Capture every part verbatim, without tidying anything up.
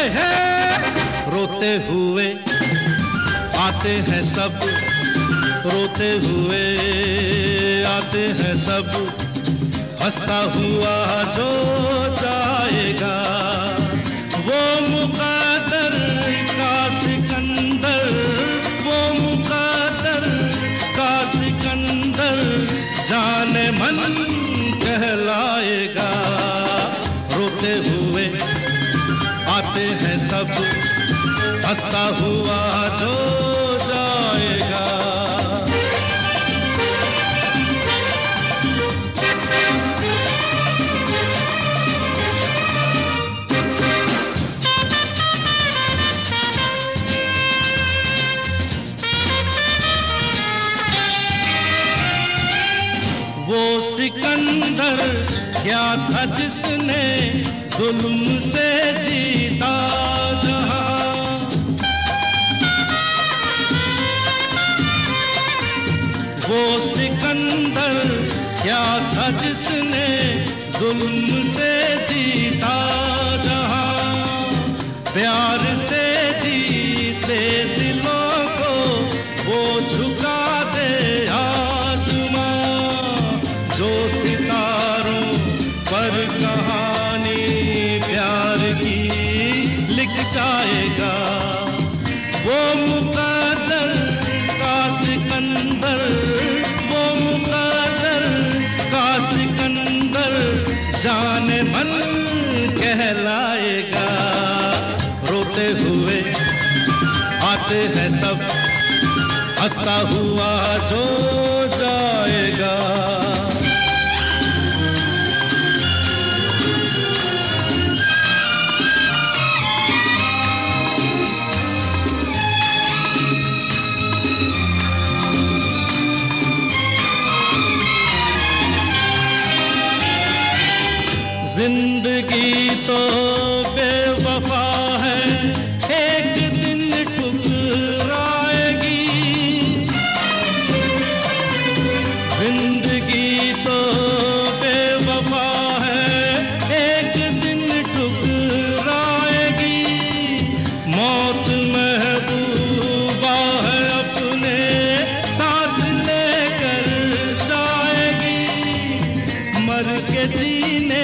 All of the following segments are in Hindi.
है, है। रोते हुए आते हैं सब, रोते हुए आते हैं सब, हंसता हुआ जो जाएगा वो मुक़द्दर का सिकंदर, वो मुक़द्दर का सिकंदर जाने मन कहलाएगा। रोते हुए आते हैं सब, हंसता हुआ जो जाएगा। वो सिकंदर क्या था जिसने जुल्म से जीता जहां, वो सिकंदर क्या था जिसने जुल्म से जीता जहां, प्यार से जीते दिलों को वो झुका दे आसमां, जो सितारों पर कहानी प्यार की लिख जाएगा। वो मुक़द्दर का सिकंदर, वो मुक़द्दर का सिकंदर जाने मन कहलाएगा। रोते हुए आते हैं सब, हंसता हुआ जो जाएगा। जिंदगी तो बेवफा है, एक दिन ठुकराएगी। जिंदगी तो बेवफा है, एक दिन ठुकराएगी। मौत महबूबा है, अपने साथ लेकर जाएगी। मर के जीने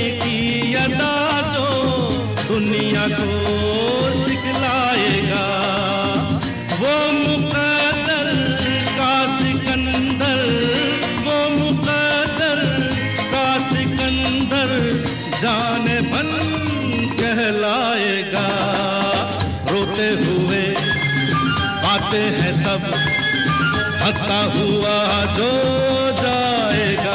दुनिया को सिखलाएगा। वो मुक़द्दर का सिकंदर, वो मुक़द्दर का सिकंदर जाने मन कहलाएगा। रोते हुए आते हैं सब, हंसता हुआ जो जाएगा।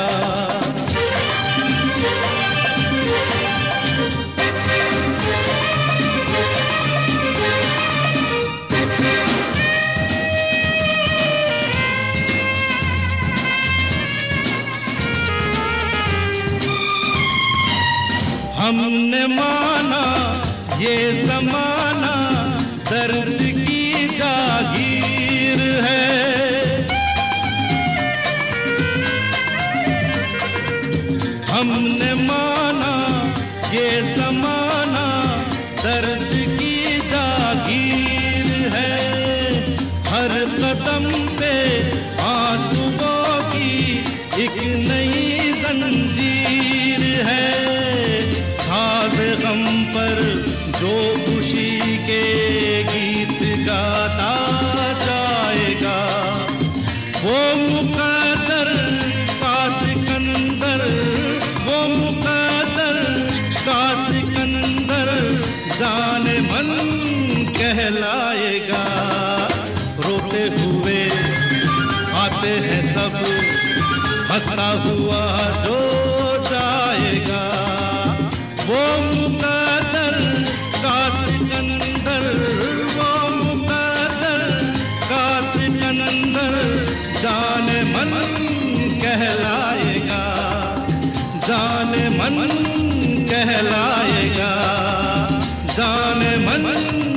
हमने माना ये ज़माना दर्द की जागीर है, हमने माना ये ज़माना दर्द की जागीर है। हर कदम पे आंसुओं की एक नई जंजीर है। गम पर जो खुशी के गीत गाता जाएगा, वो मुक़द्दर का सिकंदर, वो मुक़द्दर का सिकंदर जाने मन कहलाएगा। रोते हुए आते हैं सब, हंसता हुआ जो जाएगा। वो मुक़द्दर का सिकंदर, वो मुक़द्दर का सिकंदर जाने मन कहलाएगा, जाने मन कहलाएगा, जाने मन